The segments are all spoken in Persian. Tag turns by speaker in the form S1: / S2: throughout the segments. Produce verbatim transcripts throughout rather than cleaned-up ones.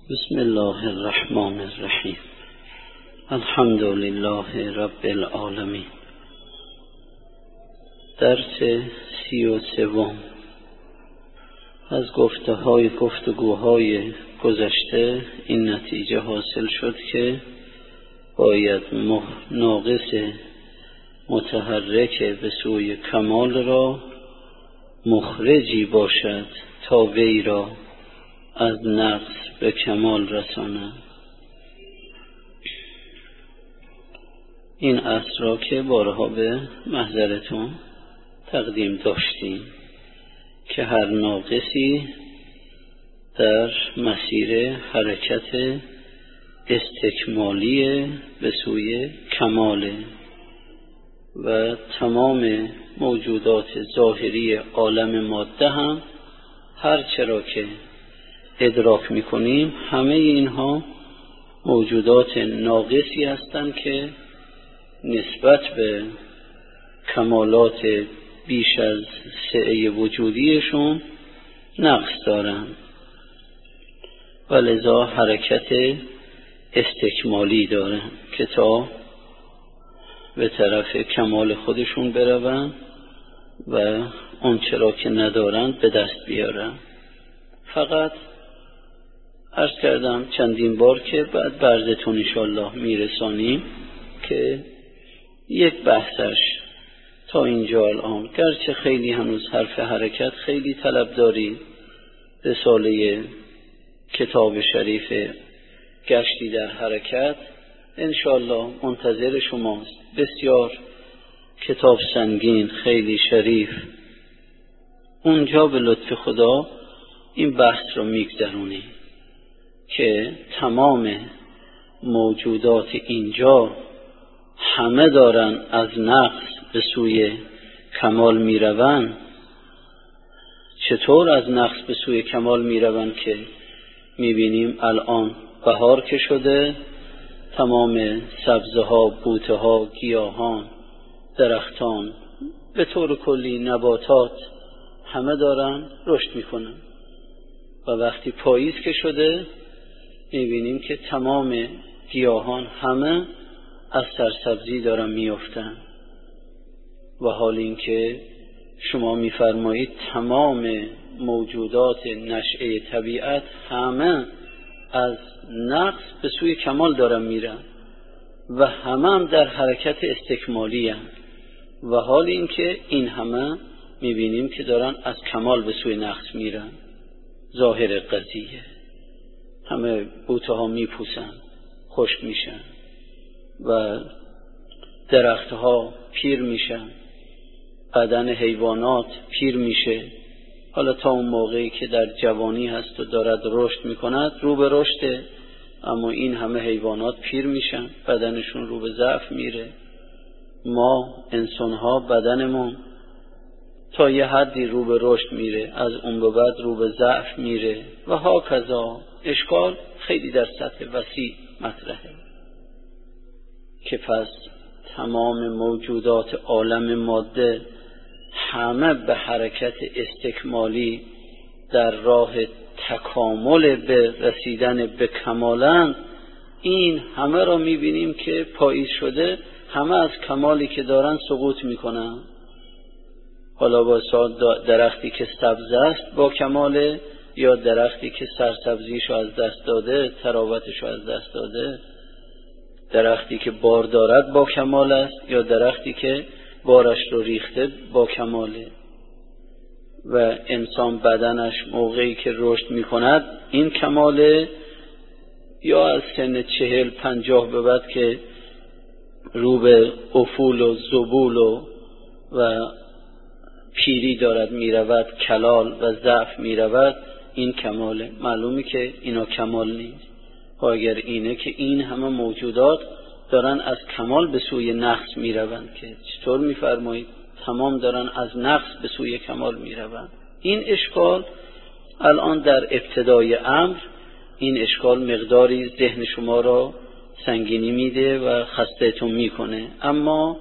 S1: بسم الله الرحمن الرحیم. الحمد لله رب العالمین. درس سی و سوم از گفته های گفتگوهای گذشته این نتیجه حاصل شد که باید ناقص متحرک به سوی کمال را مخرجی باشد تا وی را از نقص به کمال رساند. این اصل را که بارها به محضرتون تقدیم داشتیم که هر ناقصی در مسیر حرکت استکمالی به سوی کماله و تمام موجودات ظاهری عالم ماده هم هر چرا که ادراک میکنیم همه اینها موجودات ناقصی هستند که نسبت به کمالات بیش از سعه وجودیشون نقص دارند و لذا حرکت استکمالی دارند که تا به طرف کمال خودشون بروند و اون چرا که ندارند به دست بیارند. فقط عرض کردم چندین بار که بعد برزتون انشاءالله میرسانیم که یک بحثش تا اینجا الان، گرچه خیلی هنوز حرف حرکت خیلی طلب دارید، رساله کتاب شریف گشتی در حرکت انشاءالله منتظر شماست. بسیار کتاب سنگین، خیلی شریف، اونجا به لطف خدا این بحث رو میگذرونیم که تمام موجودات اینجا همه دارن از نقص به سوی کمال میروند. چطور از نقص به سوی کمال میروند که میبینیم الان بهار که شده، تمام سبزه ها، بوته ها، گیاهان، درختان، به طور کلی نباتات همه دارن رشد میکنن و وقتی پاییز که شده میبینیم که تمام گیاهان همه از سرسبزی دارن میافتن و حال این که شما میفرمایید تمام موجودات نشأه طبیعت همه از نقص به سوی کمال دارن میرن و همه هم در حرکت استکمالی هم. و حال این که این همه میبینیم که دارن از کمال به سوی نقص میرن. ظاهر قضیه همه بوته ها میپوسن، خشک میشن و درخت ها پیر میشن، بدن حیوانات پیر میشه. حالا تا اون موقعی که در جوانی هست و دارد رشد میکند رو به رشده، اما این همه حیوانات پیر میشن، بدنشون رو به ضعف میره. ما انسان ها بدنمون تا یه حدی رو به رشد میره، از اون به بعد رو به ضعف میره و هاکذا. اشکال خیلی در سطح وسیع مطرحه که پس تمام موجودات عالم ماده همه به حرکت استکمالی در راه تکامل به رسیدن به کمالند. این همه را میبینیم که پاییز شده همه از کمالی که دارن سقوط میکنن. حالا با درختی که سبز است با کماله، یا درختی که سرسبزیشو از دست داده، تراوتشو از دست داده، درختی که بار دارد با کمال است یا درختی که بارش رو ریخته با کماله. و انسان بدنش موقعی که رشد میکند این کماله، یا از سن چهل پنجاه به بعد که رو به افول و زبول و, و پیری دارد میرود، کلال و ضعف میرود، این کماله. معلومه که اینا کمال نیست. و اگر اینه که این همه موجودات دارن از کمال به سوی نقص میروند، که چطور میفرمایید تمام دارن از نقص به سوی کمال میروند. این اشکال الان در ابتدای امر، این اشکال مقداری ذهن شما را سنگینی میده و خسته‌تون میکنه، اما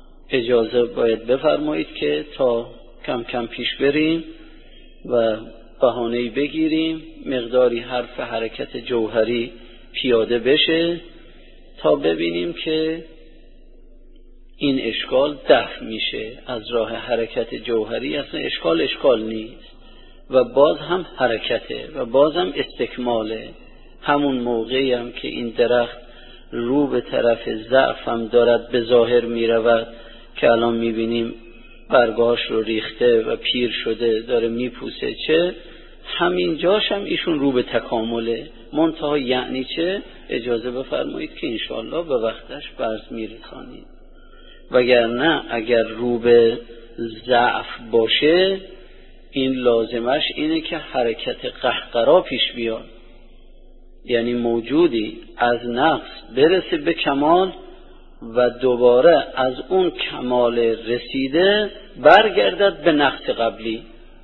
S1: اجازه باید بفرمایید که تا کم کم پیش بریم و بهانه‌ای بگیریم مقداری حرف حرکت جوهری پیاده بشه تا ببینیم که این اشکال دفع میشه از راه حرکت جوهری. اصلا اشکال اشکال نیست و باز هم حرکته و باز هم استکماله. همون موقعی هم که این درخت رو به طرف ضعف هم دارد به ظاهر می رود که الان می بینیم برگاش رو ریخته و پیر شده داره می پوسه، چه همین جاش هم ایشون رو به تکامله. منتها یعنی چه؟ اجازه بفرمایید که انشاءالله به وقتش برز می رسانید. وگرنه اگر رو به ضعف باشه این لازمش اینه که حرکت قهقرا پیش بیاد، یعنی موجودی از نقص برسه به کمال و دوباره از اون کمال رسیده برگردد به نقص قبلی.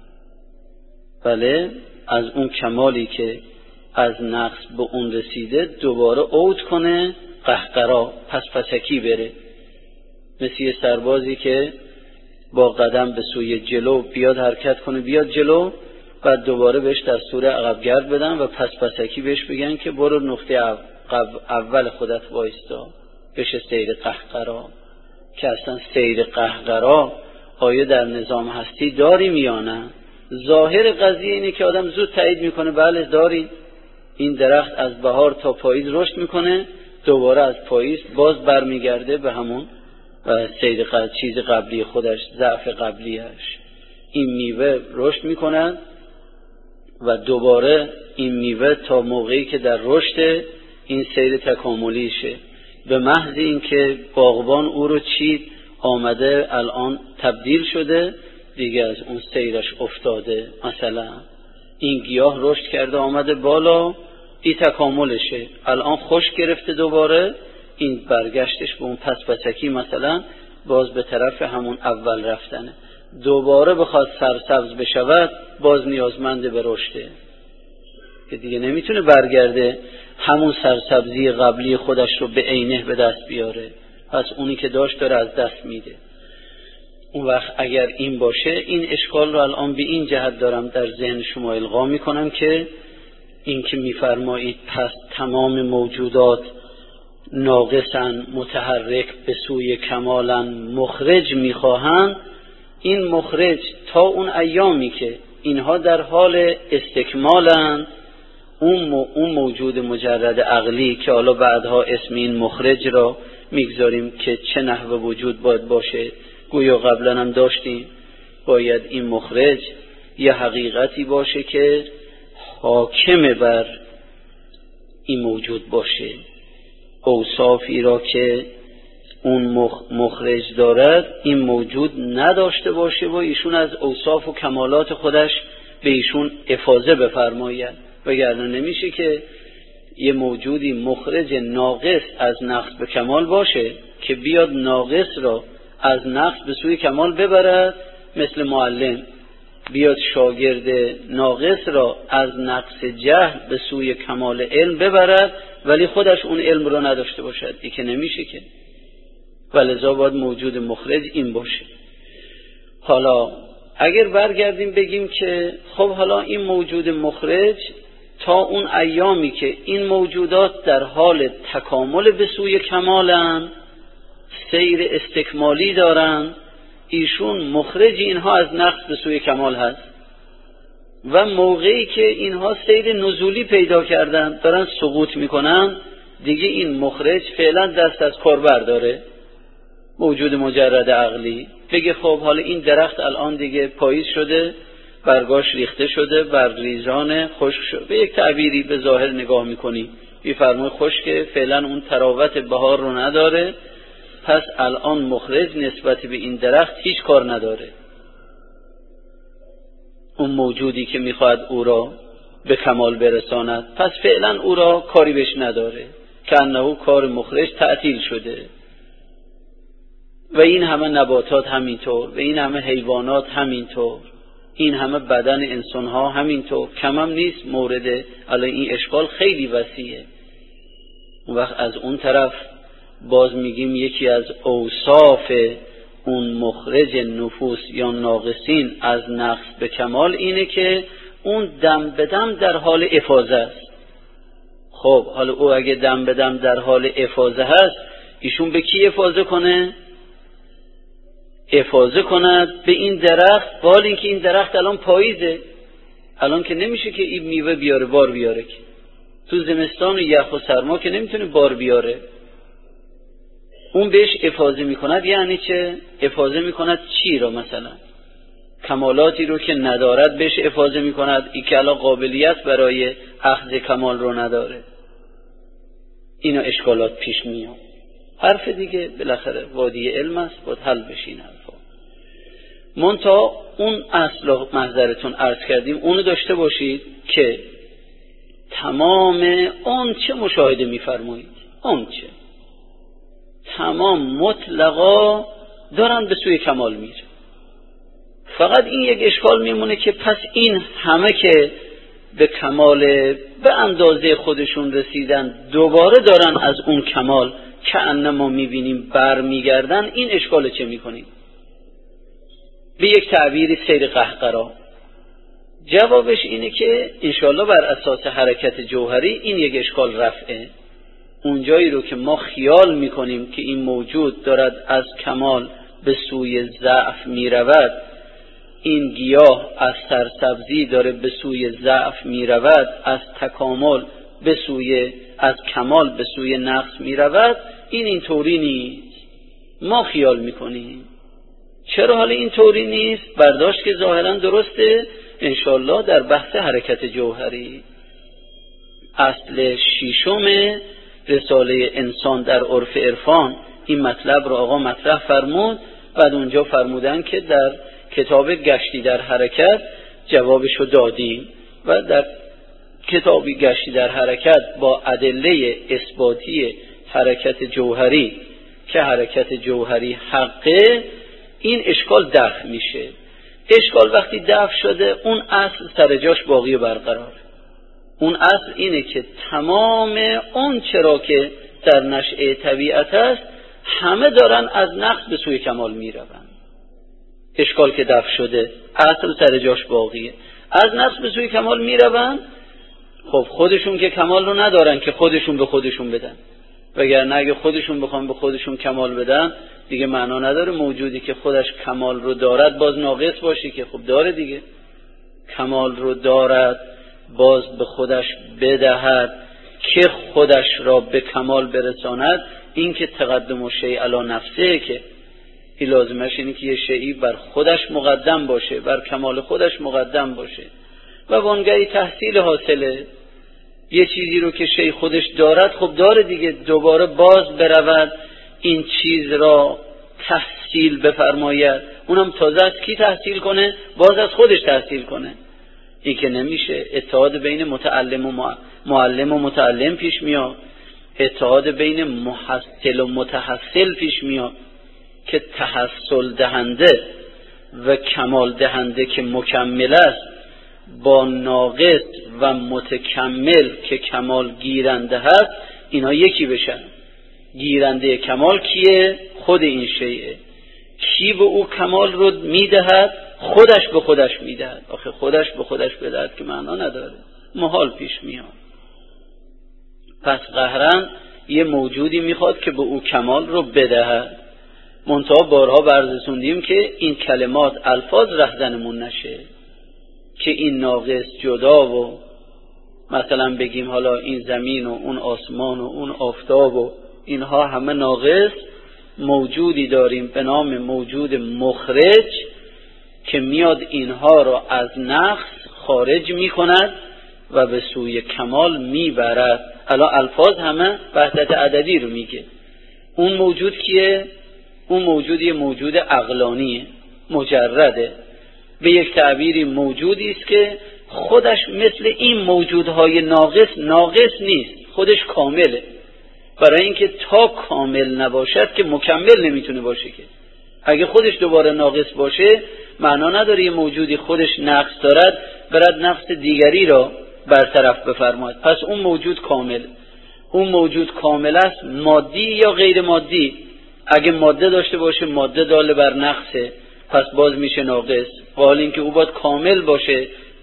S1: بله، از اون کمالی که از نقص به اون رسیده دوباره عود کنه قهقرا، پس پسکی بره. مثل یه سربازی که با قدم به سوی جلو بیاد حرکت کنه، بیاد جلو، بعد دوباره بهش دستور عقب گرد بدن و پس پسکی بهش بگن که برو نقطه اول خودت وایستا، بشه سیر قهقرا. که اصلا سیر قهقرا آیا در نظام هستی داریم یا نه؟ ظاهر قضیه اینه که آدم زود تایید میکنه بله داریم. این درخت از بهار تا پاییز رشد میکنه، دوباره از پاییز باز برمیگرده به همون سیر قبل، چیز قبلی خودش، ضعف قبلیش. این میوه رشد میکنه و دوباره این میوه تا موقعی که در رشد این سیر تکاملیشه. به محض این که باغبان او رو چید آمده الان تبدیل شده دیگه از اون سیرش افتاده. مثلا این گیاه رشد کرده آمده بالا، این تکاملشه، الان خوش گرفته دوباره این برگشتش به اون پس پسکی مثلا باز به طرف همون اول رفتنه. دوباره بخواد سرسبز بشود باز نیازمنده به رشده که دیگه نمیتونه برگرده همون سرسبزی قبلی خودش رو به عینه به دست بیاره، پس اونی که داشت داره از دست میده. اون وقت اگر این باشه این اشکال رو الان به این جهت دارم در ذهن شما القا میکنم که این که میفرمایید پس تمام موجودات ناقصن متحرک به سوی کمالن مخرج میخواهند، این مخرج تا اون ایامی که اینها در حال استکمالن اون اون موجود مجرد عقلی که حالا بعدها اسم این مخرج را میگذاریم که چه نحوه وجود باید باشه، گویا قبلا هم داشتیم، باید این مخرج یه حقیقتی باشه که حاکم بر این موجود باشه، اوصافی را که اون مخرج دارد این موجود نداشته باشه و ایشون از اوصاف و کمالات خودش به ایشون افاضه بفرماید. وگرنه نمیشه که یه موجودی مخرج ناقص از نقص به کمال باشه که بیاد ناقص را از نقص به سوی کمال ببرد، مثل معلم بیاد شاگرد ناقص را از نقص جهل به سوی کمال علم ببرد ولی خودش اون علم را نداشته باشد. این که نمیشه که، ولذا باید موجود مخرج این باشه. حالا اگر برگردیم بگیم که خب حالا این موجود مخرج تا اون ایامی که این موجودات در حال تکامل به سوی کمالن، سیر استکمالی دارن، ایشون مخرج اینها از نقص به سوی کمال هست و موقعی که اینها سیر نزولی پیدا کردن دارن سقوط میکنن دیگه این مخرج فعلا دست از کار برداره. موجود مجرد عقلی بگه خب حالا این درخت الان دیگه پاییز شده، برگاش ریخته شده، برگریزان خشک شده، به یک تعبیری به ظاهر نگاه میکنی میفرمای خشکه، فعلا اون تراوت بهار رو نداره، پس الان مخرج نسبت به این درخت هیچ کار نداره. اون موجودی که میخواد او را به کمال برساند پس فعلا او را کاری بهش نداره، که انه کار مخرج تعطیل شده. و این همه نباتات همینطور، و این همه حیوانات همینطور، این همه بدن انسان ها همینطور، کمم نیست مورد. الان این اشکال خیلی وسیعه. اون وقت از اون طرف باز میگیم یکی از اوصاف اون مخرج نفوس یا ناقصین از نقص به کمال اینه که اون دم به دم در حال افاضه است. خب حالا او اگه دم به دم در حال افاضه هست، ایشون به کی افاضه کنه؟ افاضه کند به این درخت، حال اینکه این درخت الان پاییزه، الان که نمیشه که این میوه بیاره بار بیاره، که تو زمستان و یخ و سرما که نمیتونه بار بیاره. اون بهش افاضه میکند. یعنی چه؟ افاضه میکند چی را؟ مثلا کمالاتی رو که ندارد بهش افاضه میکند، این که الان قابلیت برای اخذ کمال رو نداره. اینا اشکالات پیش میاد. حرف دیگه بالاخره وادی علم است، باید حل بشین حرفا. منتها اون اصل محضرتون عرض کردیم، اونو داشته باشید که تمام اون چه مشاهده میفرمایید، اون چه تمام مطلقا دارن به سوی کمال میره. فقط این یک اشکال میمونه که پس این همه که به کمال به اندازه خودشون رسیدن دوباره دارن از اون کمال که انما میبینیم بر میگردن، این اشکال چه میکنیم؟ به یک تعبیری سیر قهقرا. جوابش اینه که انشاءالله بر اساس حرکت جوهری این یک اشکال رفعه. اونجایی رو که ما خیال میکنیم که این موجود دارد از کمال به سوی ضعف میرود، این گیاه از سرسبزی داره به سوی ضعف میرود، از تکامل به سوی از کمال به سوی نقص میرود، این این طوری نیست. ما خیال میکنیم. چرا حالا این طوری نیست؟ برداشت که ظاهرا درسته انشالله در بحث حرکت جوهری. اصل شیشم رساله انسان در عرف عرفان این مطلب رو آقا مطرح فرمود. بعد اونجا فرمودن که در کتاب گشتی در حرکت جوابشو دادیم و در کتابی گشتی در حرکت با ادله اثباتی حرکت جوهری که حرکت جوهری حقه، این اشکال دفع میشه. اشکال وقتی دفع شده اون اصل سر جاش باقی و برقرار. اون اصل اینه که تمام اون چرا که در نشأه طبیعت است همه دارن از نقص به سوی کمال میروند. اشکال که دفع شده اصل سر جاش باقیه، از نقص به سوی کمال میروند. خب خودشون که کمال رو ندارن که خودشون به خودشون بدن، وگرنه اگه خودشون بخوام به خودشون کمال بدن دیگه معنا نداره موجودی که خودش کمال رو دارد باز ناقص باشی، که خب داره دیگه. کمال رو دارد باز به خودش بدهد که خودش را به کمال برساند. این که تقدم و شیء علی نفسه، که این لازمش اینه که یه شیئی بر خودش مقدم باشه، بر کمال خودش مقدم باشه. و وانگهی تحصیل حاصله یه چیزی رو که شیء خودش دارد، خب داره دیگه، دوباره باز برود این چیز را تحصیل بفرماید. اونم تازه از کی تحصیل کنه؟ باز از خودش تحصیل کنه. این که نمیشه. اتحاد بین متعلم و معلم و متعلم پیش میاد، اتحاد بین محصل و متحصل پیش میاد که تحصل دهنده و کمال دهنده که مکمل است با ناقص و متکمل که کمال گیرنده هست، اینا یکی بشن. گیرنده کمال کیه؟ خود این شیعه. کی به او کمال رو میدهد؟ خودش به خودش میدهد. آخه خودش به خودش بدهد که معنا نداره، محال پیش میاد. پس قهرن یه موجودی میخواد که به او کمال رو بدهد. منتها بارها بررسوندیم که این کلمات الفاظ رهزنمون نشه که این ناقص جدا و مثلا بگیم حالا این زمین و اون آسمان و اون آفتاب و اینها همه ناقص. موجودی داریم به نام موجود مخرج که میاد اینها را از نقص خارج میکند و به سوی کمال میبرد. الان الفاظ همه وحدت عددی رو میگه. اون موجود کیه؟ اون موجود یه موجود عقلانیه، مجرده. به یک تعبیری موجودی است که خودش مثل این موجودهای ناقص ناقص نیست، خودش کامله. برای اینکه تا کامل نباشد که مکمل نمیتونه باشه. که اگه خودش دوباره ناقص باشه معنا نداره یه موجودی خودش نقص دارد برد نقص دیگری را برطرف بفرماید. پس اون موجود کامل، اون موجود کامل است، مادی یا غیر مادی. اگه ماده داشته باشه ماده دال بر نقصه، پس باز میشه ناقص. حال اینکه او باید کامل باشه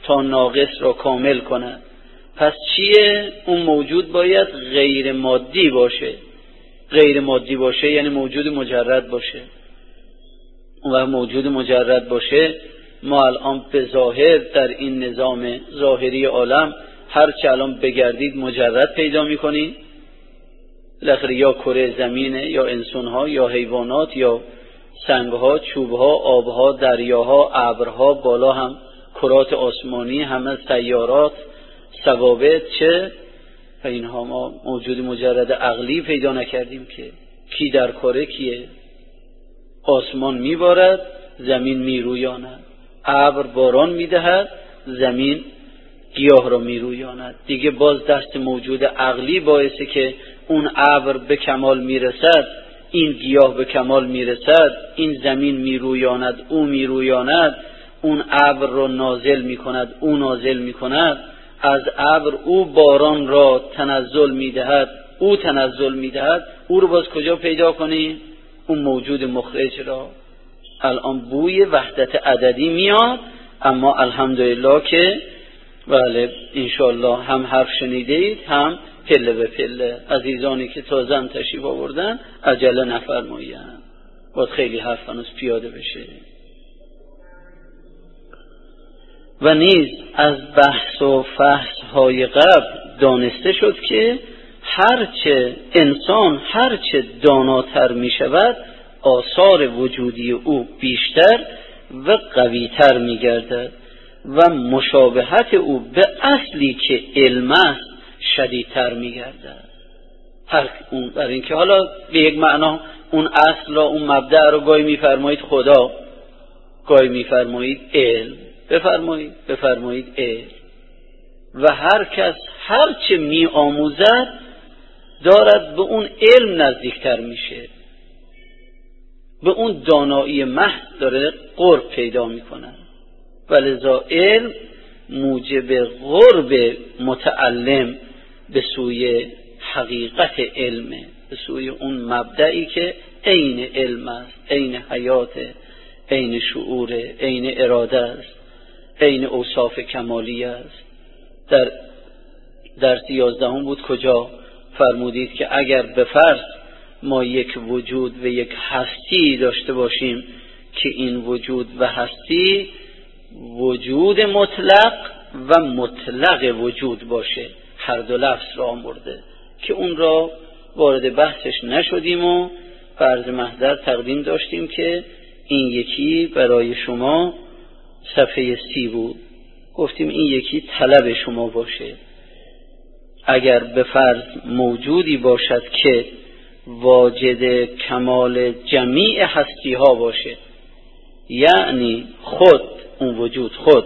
S1: تا ناقص را کامل کند. پس چیه؟ اون موجود باید غیر مادی باشه. غیر مادی باشه یعنی موجود مجرد باشه. و موجود مجرد باشه، ما الان به ظاهر در این نظام ظاهری عالم هر چه الان بگردید مجرد پیدا میکنید. بالاخره یا کره زمینه یا انسانها یا حیوانات یا سنگها، چوبها، آبها، دریاها، ابرها، بالا هم کرات آسمانی، همه سیارات، ثوابت، چه و اینها ما موجود مجرد عقلی پیدا نکردیم که کی در کره کیه. آسمان میبارد، زمین میرویاند، ابر باران میدهد، زمین گیاه را میرویاند. دیگه باز دست موجود عقلی باعثه که اون ابر به کمال میرسد، این گیاه به کمال میرسد، این زمین میرویاند، او میرویاند، اون ابر رو نازل میکند، او نازل میکند، از ابر او باران را تنزل میدهد، او تنزل میدهد. او رو باز کجا پیدا کنی؟ اون موجود مخرج را. الان بوی وحدت عددی میاد، اما الحمدلله که بله انشالله هم حرف شنیدید هم پله به پله. عزیزانی که تازه تشریف آوردن عجله نفرمایید، باید خیلی حرف هنوز پیاده بشه. و نیز از بحث و فحص های قبل دانسته شد که هرچه انسان هرچه داناتر می شود آثار وجودی او بیشتر و قویتر می گردد و مشابهت او به اصلی که علم است شدیدتر می گردد. هر اون بر این که حالا به یک معنا اون اصل را، اون مبدأ رو گاهی می فرمایید خدا، گاهی می فرمایید علم، بفرمایید بفرمایید علم. و هر کس هر چه می آموزد دارد به اون علم نزدیکتر میشه، به اون دانایی محض داره قرب پیدا میکنه. ولذا علم موجب قرب متعلم به سوی حقیقت علمه، به سوی اون مبدئی که عین علم است، عین حیاته، عین شعوره، عین اراده است، عین اوصاف کمالی است. در درس یازدهم بود کجا فرمودید که اگر به فرض ما یک وجود و یک هستی داشته باشیم که این وجود و هستی وجود مطلق و مطلق وجود باشه، هر دو لفظ را آورده که اون را وارد بحثش نشدیم و فرض محضر تقدیم داشتیم که این یکی برای شما صفحه سی بود. گفتیم این یکی طلب شما باشه. اگر به فرض موجودی باشد که واجد کمال جمیع هستی ها باشه، یعنی خود اون وجود خود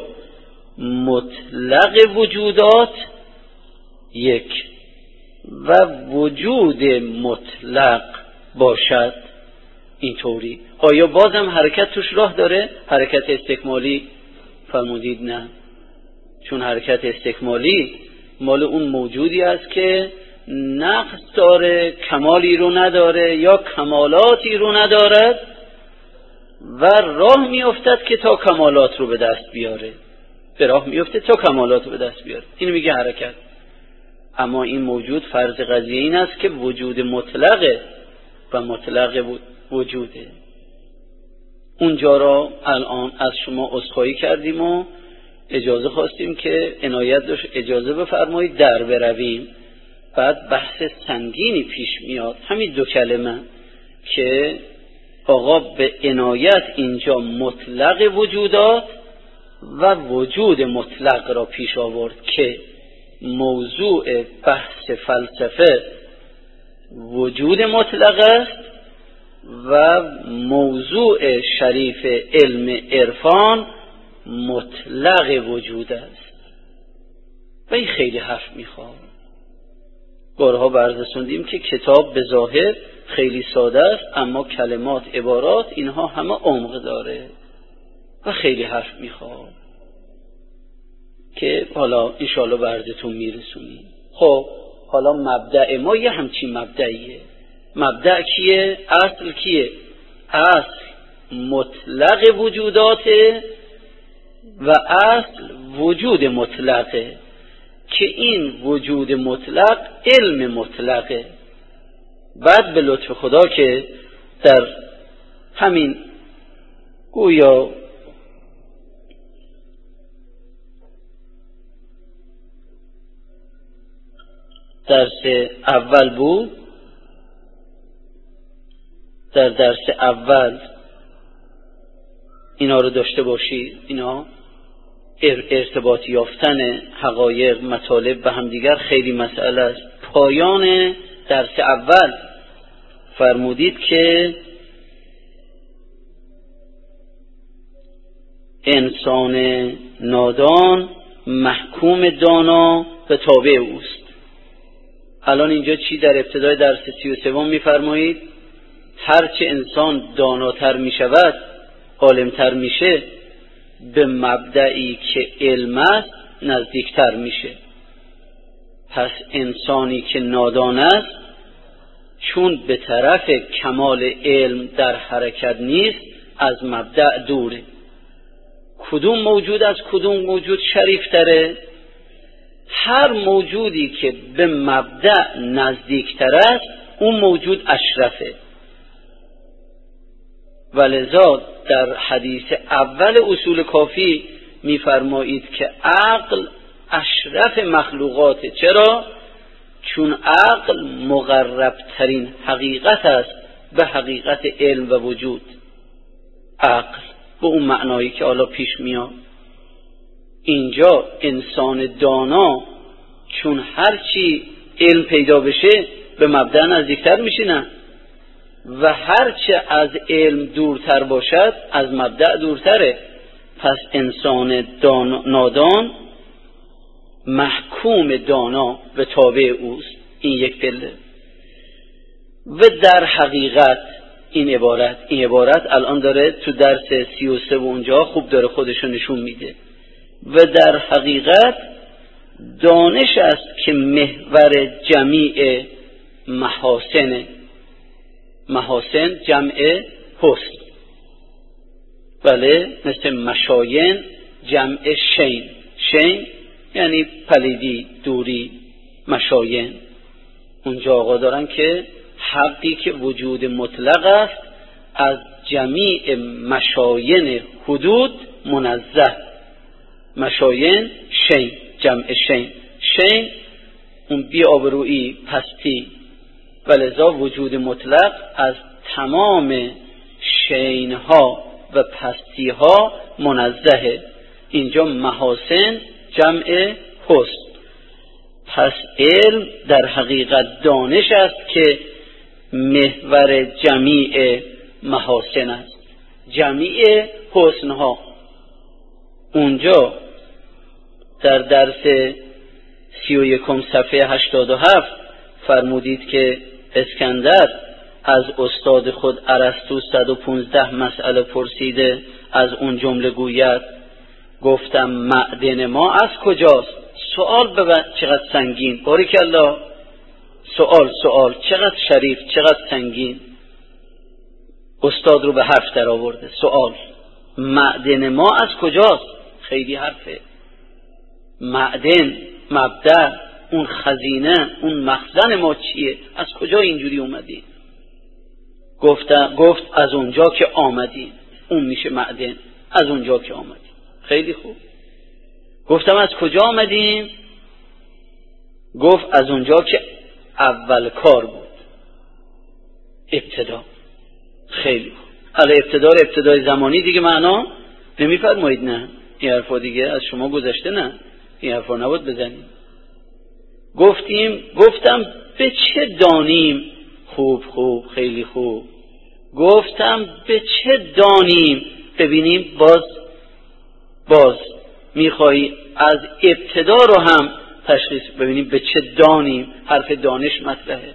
S1: مطلق وجودات یک و وجود مطلق باشد اینطوری، آیا بازم حرکت توش راه داره؟ حرکت استکمالی فرمودید نه، چون حرکت استکمالی مال اون موجودی است که نقص داره، کمالی رو نداره یا کمالاتی رو ندارد و راه میافتد که تا کمالات رو به دست بیاره، به راه میفته تا کمالات رو به دست بیاره. اینو میگه حرکت. اما این موجود فرض قضیه این است که وجود مطلقه و مطلق وجوده. اونجا را الان از شما عذرخواهی کردیم و اجازه خواستیم که عنایت داشت اجازه بفرمایید در برویم. بعد بحث سنگینی پیش میاد، همین دو کلمه که آقا به عنایت اینجا مطلق وجودات و وجود مطلق را پیش آورد که موضوع بحث فلسفه وجود مطلق است و موضوع شریف علم عرفان مطلق وجود است. و این خیلی حرف میخواد. بارها بررسوندیم که کتاب به ظاهر خیلی ساده است، اما کلمات، عبارات اینها همه عمق داره و خیلی حرف میخواد که حالا انشاءالله برزتون میرسونیم. خب حالا مبدأ ما یه همچین مبدئیه. مبدأ کیه؟ اصل کیه؟ اصل مطلق وجوداته و اصل وجود مطلقه که این وجود مطلق علم مطلقه. بعد به لطف خدا که در همین گویا درس اول بود، در درس اول اینا رو داشته باشید، اینا ارتباط یافتن حقایق مطالب به هم دیگر خیلی مسئله است. پایان درس اول فرمودید که انسان نادان محکوم دانا به تابع اوست. الان اینجا چی در ابتدای درس سی و سوم می‌فرمایید؟ هرچه انسان داناتر می‌شود، عالمتر میشه، به مبدعی که علم است نزدیکتر میشه. پس انسانی که نادان است چون به طرف کمال علم در حرکت نیست، از مبدع دوره. کدوم موجود از کدوم موجود شریف تره؟ هر موجودی که به مبدع نزدیکتر است اون موجود اشرفه. ولذا در حدیث اول اصول کافی می‌فرمایید که عقل اشرف مخلوقاته. چرا؟ چون عقل مقرب ترین حقیقت است به حقیقت علم و وجود. عقل به اون معنایی که حالا پیش میاد. اینجا انسان دانا چون هرچی علم پیدا بشه به مبدأ نزدیکتر میشه، نه، و هرچه از علم دورتر باشد از مبدأ دورتره. پس انسان دان... نادان محکوم دانا به تابع اوست. این یک پله. و در حقیقت این عبارت این عبارت الان داره تو درس سی و سه و اونجا خوب داره خودشو نشون میده. و در حقیقت دانش است که محور جمیع محاسن. محاسن جمع حسن، بله، مثل مشاین جمع شین. شین یعنی پلیدی، دوری. مشاین اونجا آقا دارن که حقی که وجود مطلق است از جمیع مشاین حدود منزه. مشاین شین جمع شین. شین اون بی آبرویی، پستی. ولذا وجود مطلق از تمام شینها و پستیها منزهه. اینجا محاسن جمع حسن. پس علم در حقیقت دانش است که محور جمیع محاسن است، جمیع حسنها. اونجا در درس سی و یکم صفحه هشتاد و هفت فرمودید که اسکندر از استاد خود ارسطو صد و پانزده مسئله پرسیده. از اون جمله گوید گفتم معدن ما از کجاست؟ سوال ببین چقدر سنگین. باریکالله. سوال سوال چقدر شریف، چقدر سنگین. استاد رو به حرف در آورده. سوال معدن ما از کجاست؟ خیلی حرفه. معدن، مبدأ، اون خزینه، اون مخزن ما چیه؟ از کجا اینجوری اومدی؟ گفت گفت از اونجا که آمدیم. اون میشه معدن، از اونجا که آمدیم. خیلی خوب. گفتم از کجا آمدیم؟ گفت از اونجا که اول کار بود، ابتدا. خیلی خوب. حالا ابتدا رو ابتدای زمانی دیگه معنا نمیفرمایید؟ نه، این حرفا دیگه از شما گذشته. نه، این حرفا نباید بزنیم. گفتیم گفتم به چه دانیم؟ خوب خوب، خیلی خوب. گفتم به چه دانیم؟ ببینیم باز باز میخوایی از ابتدا رو هم تشخیص ببینیم به چه دانیم. حرف دانش مطرحه.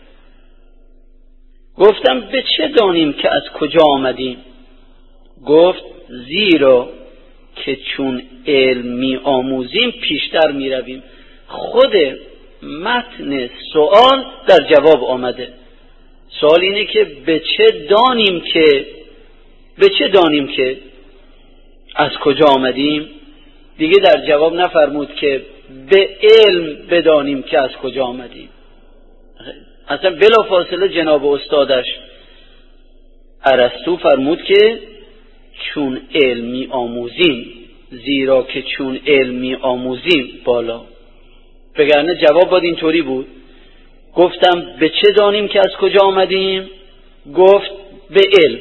S1: گفتم به چه دانیم که از کجا آمدیم؟ گفت زیرا که چون علم می آموزیم پیشتر می رویم. خود متن سوال در جواب آمده. سوال اینه که به چه دانیم که به چه دانیم که از کجا آمدیم؟ دیگه در جواب نفرمود که به علم بدانیم که از کجا آمدیم. اصلا بلا فاصله جناب استادش ارسطو فرمود که چون علمی آموزیم، زیرا که چون علمی آموزیم بالا. بگرنه جواب باید اینطوری بود. گفتم به چه دانیم که از کجا آمدیم؟ گفت به علم.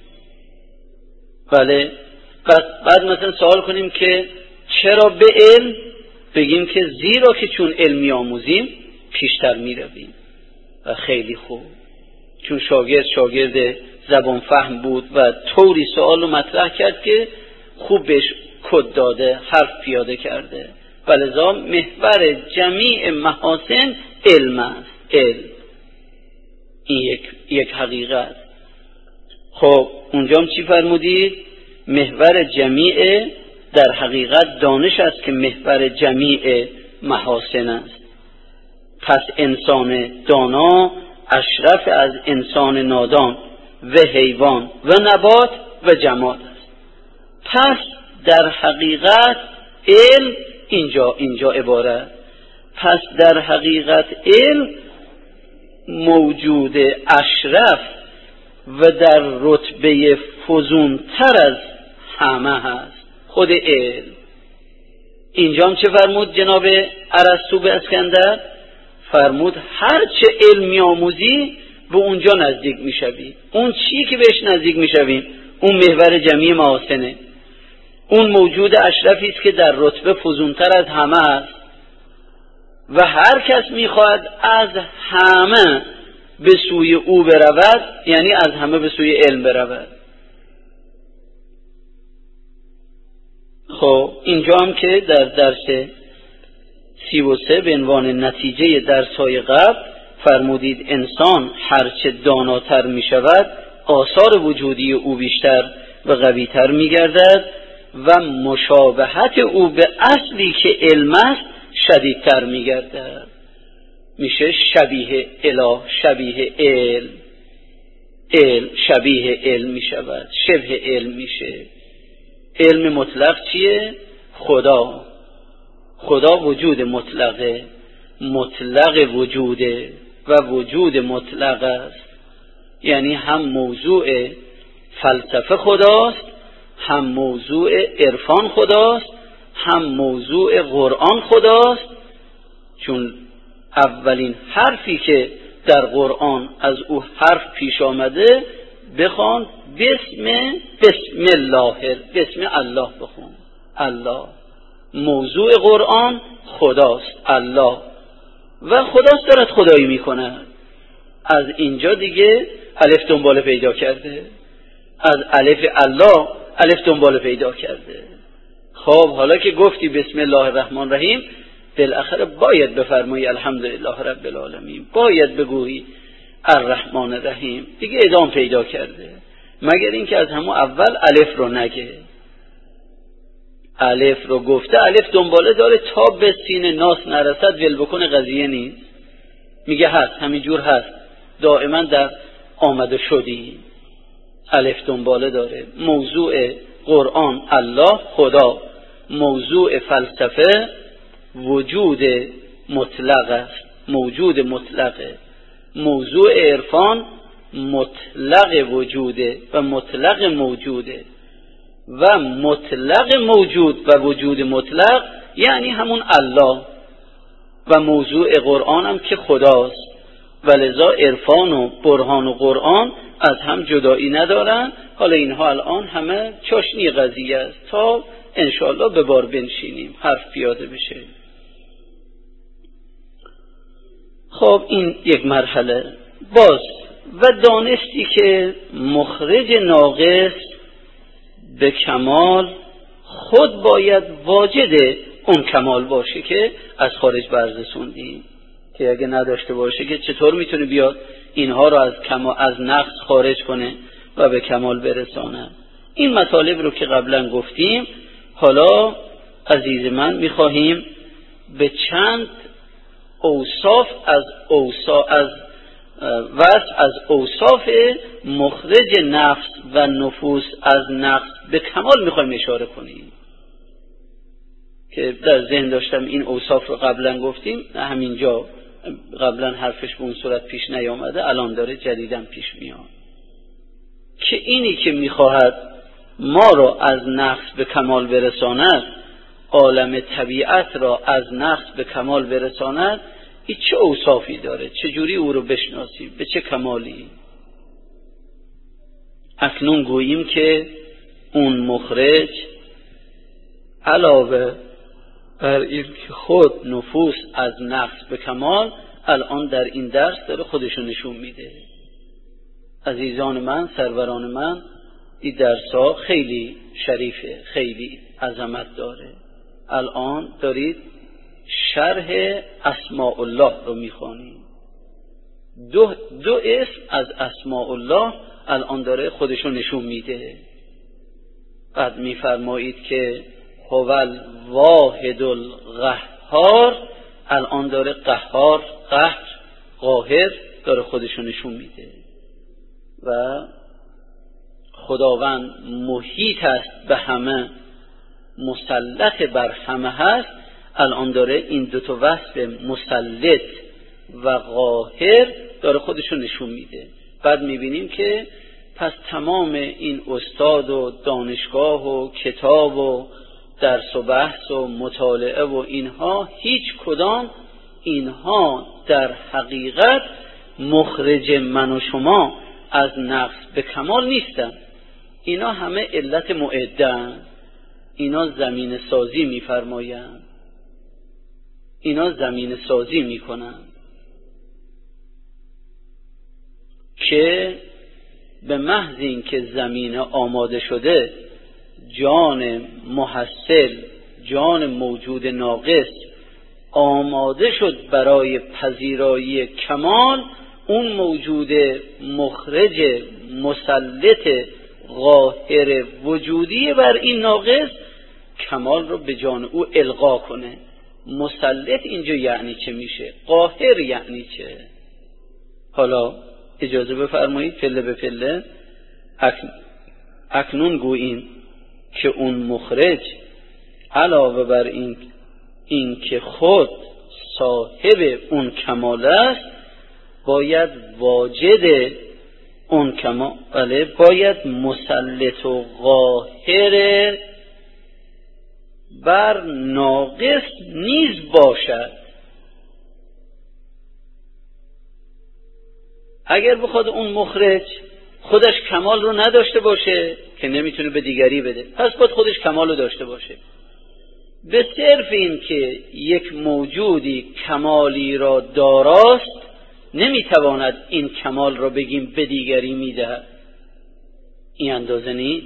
S1: بله. بعد مثلا سوال کنیم که چرا به علم؟ بگیم که زیرا که چون علمی آموزیم پیشتر می رویم. و خیلی خوب، چون شاگرد شاگرد زبان فهم بود و طوری سوال رو مطرح کرد که خوب بهش کد داده، حرف پیاده کرده. ولذا محور جمیع محاسن علم است. علم این یک, یک حقیقت. خب اونجا چی فرمودید؟ محور جمیع در حقیقت دانش است که محور جمیع محاسن است. پس انسان دانا اشرف از انسان نادان و حیوان و نبات و جماد است. پس در حقیقت علم اینجا اینجا عبارت پس در حقیقت علم موجود اشرف و در رتبه فزونتر از همه هست، خود علم. اینجا هم چه فرمود جناب ارسطو به اسکندر؟ فرمود هر چه علمی آموزی به اونجا نزدیک میشوی. اون چی که بهش نزدیک میشویم اون محور جمعی محاسنه، اون موجود اشرفی است که در رتبه فزونتر از همه است و هر کس میخواهد از همه به سوی او برود، یعنی از همه به سوی علم برود. خب اینجا هم که در درس سی و سه به عنوان نتیجه درس‌های قبل فرمودید انسان هرچه داناتر می شود آثار وجودی او بیشتر و قوی‌تر می گردد و مشابهت او به اصلی که علم است شدیدتر می گردد. میشه شبیه اله، شبیه علم. علم شبیه علم می شود، شبه علم میشه. علم مطلق چیه؟ خدا. خدا وجود مطلقه، مطلق وجوده و وجود مطلق است. یعنی هم موضوع فلسفه خداست، هم موضوع عرفان خداست، هم موضوع قرآن خداست. چون اولین حرفی که در قرآن از او حرف پیش آمده بخوان بسم بسم الله، بسم الله بخون. الله موضوع قرآن خداست، الله و خداست دارد خدایی میکنه. از اینجا دیگه الف دنبال پیدا کرده، از الف الله الف دنبال پیدا کرده. خب حالا که گفتی بسم الله الرحمن الرحیم، بالاخره باید بفرمایی الحمدلله رب العالمین، باید بگویی الرحمن الرحیم. دیگه ادام پیدا کرده، مگر اینکه از همون اول الف رو نگه. الف رو گفته، الف دنباله داره تا به سین ناس نرسد ول بکنه قضیه نیست. میگه هست، همینجور هست، دائما در آمده شدی. الف دنباله داره. موضوع قرآن الله خدا، موضوع فلسفه وجود مطلق است، موجود مطلقه. موضوع عرفان مطلق وجوده و مطلق موجوده و مطلق موجود و وجود مطلق یعنی همون الله. و موضوع قرآن هم که خداست. ولذا عرفان و برهان و قرآن از هم جدایی ندارن. حالا اینها الان همه چاشنی قضیه است تا انشاءالله به بار بنشینیم، حرف پیاده بشه. خب این یک مرحله. باز و دانستی که مخرج ناقص به کمال خود باید واجد اون کمال باشه که از خارج بررسوندیم، که اگه نداشته باشه که چطور میتونه بیاد اینها رو از کمال از نقص خارج کنه و به کمال برسانه. این مطالب رو که قبلا گفتیم، حالا عزیز من میخواهیم به چند اوصاف از اوصاف از وصف از اوصاف مخرج نفس و نفوس از نقص به کمال میخوایم اشاره کنیم. که در ذهن داشتم این اوصاف رو قبلا گفتیم، همینجا قبلا حرفش به اون صورت پیش نیامده، الان داره جدیداً پیش میاد که اینی که میخواهد ما را از نقص به کمال برساند، عالم طبیعت را از نقص به کمال برساند، این چه اوصافی داره؟ چجوری او رو بشناسیم؟ به چه کمالی؟ اکنون گوییم که اون مخرج علاوه بر این که خود نفوس از نقص به کمال، الان در این درس داره خودشو نشون میده. عزیزان من، سروران من، این درس ها خیلی شریفه، خیلی عظمت داره. الان دارید شرح اسماء الله رو میخوانید. دو, دو اسم از اسماء الله الان داره خودشو نشون میده. بعد میفرمایید که هو الواحد القهار، الان داره قهار، قهر، قاهر داره خودشو نشون میده. و خداوند محیط است به همه، مسلط بر همه هست، الان داره این دو تا وصف مسلط و قاهر داره خودشو نشون میده. بعد میبینیم که پس تمام این استاد و دانشگاه و کتاب و درس و بحث و مطالعه و اینها، هیچ کدام اینها در حقیقت مخرج من و شما از نقص به کمال نیستن. اینا همه علت معدن، اینا زمین سازی میفرمایند، اینا زمین سازی میکنن که به محض این که زمین آماده شده، جان محصل، جان موجود ناقص آماده شد برای پذیرایی کمال، اون موجود مخرج مسلط قاهر وجودی بر این ناقص کمال رو به جان او القا کنه. مسلط اینجا یعنی چه میشه؟ قاهر یعنی چه؟ حالا اجازه بفرمایید پله به پله. اکن... اکنون گوییم که اون مخرج علاوه بر این این که خود صاحب اون کمال است، باید واجد اون کمال، بله، باید مسلط و قاهر بر ناقص نیز باشد. اگر بخواد اون مخرج خودش کمال رو نداشته باشه که نمیتونه به دیگری بده، پس باید خودش کمال رو داشته باشه. به صرف این که یک موجودی کمالی را داراست، نمیتواند این کمال را بگیم به دیگری میدهد، این اندازه نیست.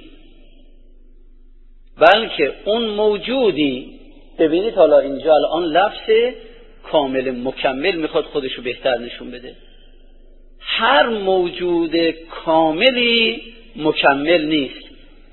S1: بلکه اون موجودی، ببینید حالا اینجا الان لفظ کامل مکمل میخواد خودشو بهتر نشون بده. هر موجود کاملی مکمل نیست،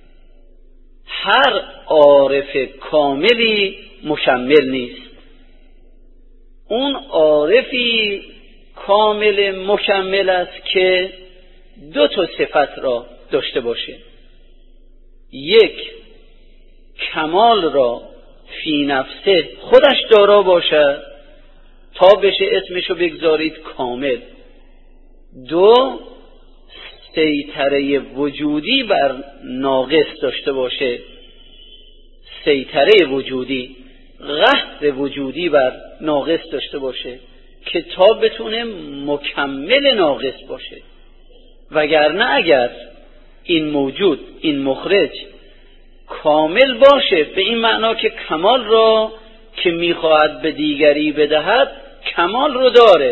S1: هر عارف کاملی مکمل نیست. اون عارفی کامل مکمل است که دو تا صفت را داشته باشه. یک، کمال را فی نفسه خودش دارا باشد تا بشه اسمشو بگذارید کامل. دو، سیطره وجودی بر ناقص داشته باشه، سیطره وجودی، قهر وجودی بر ناقص داشته باشه که تا بتونه مکمل ناقص باشه. وگرنه اگر این موجود، این مخرج کامل باشه، به این معنا که کمال را که میخواهد به دیگری بدهد کمال رو داره،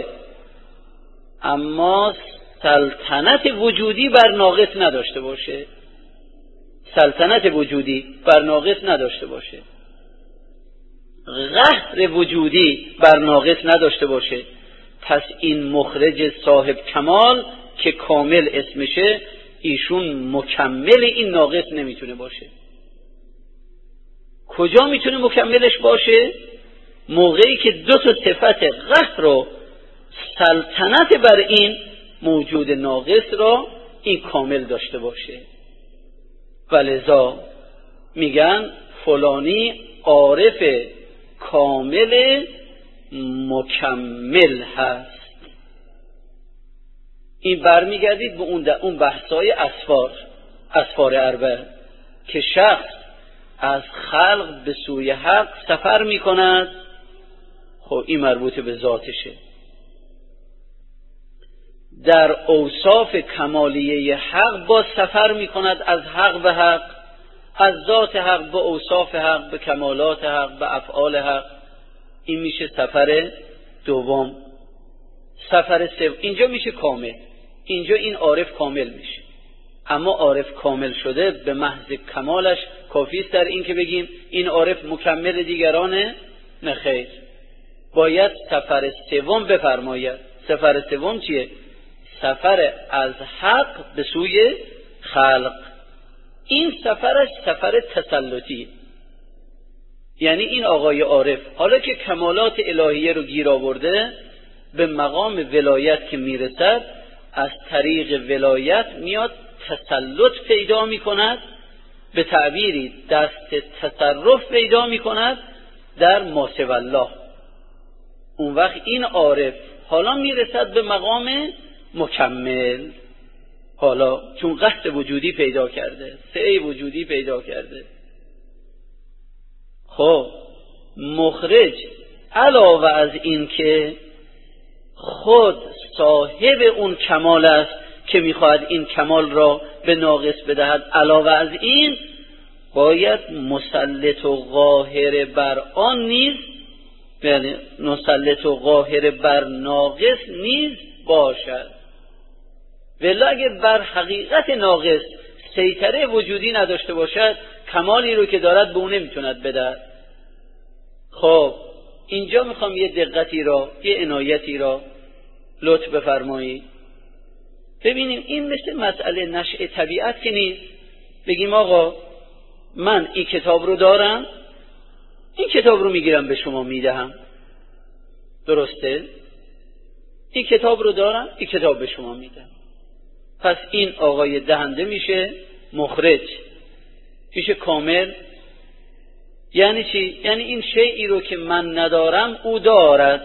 S1: اما سلطنت وجودی بر ناقص نداشته باشه، سلطنت وجودی بر ناقص نداشته باشه، قهر وجودی بر ناقص نداشته باشه، پس این مخرج صاحب کمال که کامل اسمشه، ایشون مکمل این ناقص نمیتونه باشه. کجا میتونه مکملش باشه؟ موقعی که دو تا صفت قهر و سلطنت بر این موجود ناقص را این کامل داشته باشه. ولذا میگن فلانی عارف کامل مکمل هست. این برمیگردید به اون اون بحثای اسفار اسفار اربع که شخص از خلق به سوی حق سفر می کند. خب این مربوط به ذاتشه. در اوصاف کمالیه حق با سفر می کند از حق به حق، از ذات حق به اوصاف حق، به کمالات حق، به افعال حق. این میشه سفر دوم. سفر سوم اینجا میشه کامل. اینجا این عارف کامل میشه. اما عارف کامل شده به محض کمالش کافی است در این که بگیم این عارف مکمل دیگرانه؟ نه خیر، باید سفر سوم بفرماید. سفر سوم چیه؟ سفر از حق به سوی خلق. این سفرش سفر تسلطی، یعنی این آقای عارف حالا که کمالات الهیه رو گیر آورده، به مقام ولایت که میرسد، از طریق ولایت میاد تسلط پیدا میکند، به تعبیری دست تصرف پیدا میکند در ما سوی الله. اون وقت این عارف حالا میرسد به مقام مکمل. حالا چون قصد وجودی پیدا کرده، سعی وجودی پیدا کرده. خب مخرج علاوه از این که خود صاحب اون کمال است که میخواهد این کمال را به ناقص بدهد، علاوه از این باید مسلط و قاهر بر آن نیز، یعنی مسلط و قاهر بر ناقص نیز باشد. ولی اگر بر حقیقت ناقص سیطره وجودی نداشته باشد، کمالی رو که دارد به اون نمیتوند بدهد. خب اینجا میخوام یه دقتی را، یه عنایتی را لطف بفرمایید. ببینیم این مثل مسئله نشأ طبیعت که نیست. بگیم آقا من این کتاب رو دارم، این کتاب رو میگیرم به شما میدهم، درسته؟ این کتاب رو دارم، این کتاب به شما میدم. پس این آقای دهنده میشه مخرج، میشه کامل. یعنی چی؟ یعنی این شیئی رو که من ندارم او دارد.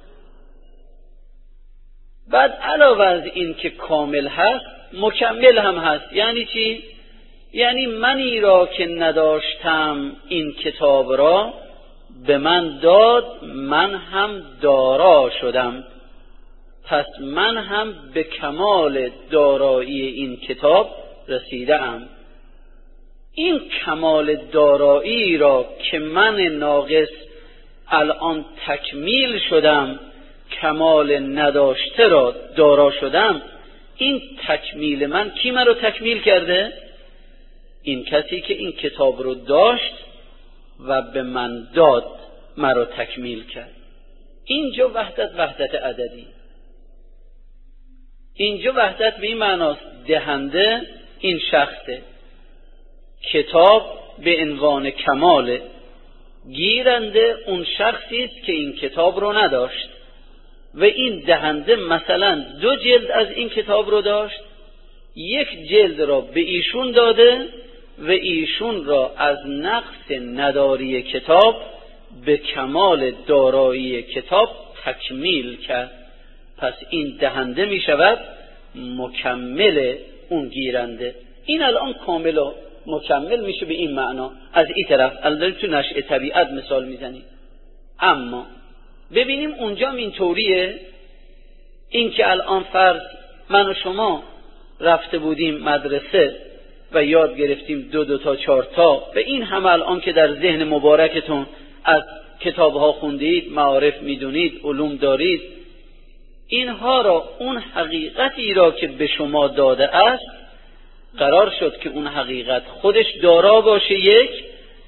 S1: بعد علاوه از این که کامل هست، مکمل هم هست. یعنی چی؟ یعنی منی را که نداشتم این کتاب را به من داد، من هم دارا شدم. پس من هم به کمال دارایی این کتاب رسیدم. این کمال دارایی را که من ناقص الان تکمیل شدم، کمال نداشته را دارا شدم، این تکمیل من کی من رو تکمیل کرده؟ این کسی که این کتاب رو داشت و به من داد، من رو تکمیل کرد. اینجا وحدت وحدت عددی. اینجا وحدت به این معناست دهنده این شخصه، کتاب به عنوان کماله، گیرنده اون شخصی است که این کتاب رو نداشت و این دهنده مثلا دو جلد از این کتاب رو داشت، یک جلد را به ایشون داده و ایشون را از نقص نداری کتاب به کمال دارایی کتاب تکمیل کرد. پس این دهنده می شود مکمل اون گیرنده. این الان کامل و مکمل میشه به این معنا. از این طرف الان تو نشأ طبیعت مثال میزنیم. اما ببینیم اونجا این طوریه، این که الان فرض من و شما رفته بودیم مدرسه و یاد گرفتیم دو دو تا چهار تا و این همه الان که در ذهن مبارکتون از کتابها خوندید، معارف میدونید، علوم دارید، اینها را اون حقیقتی را که به شما داده است قرار شد که اون حقیقت خودش دارا باشه، یک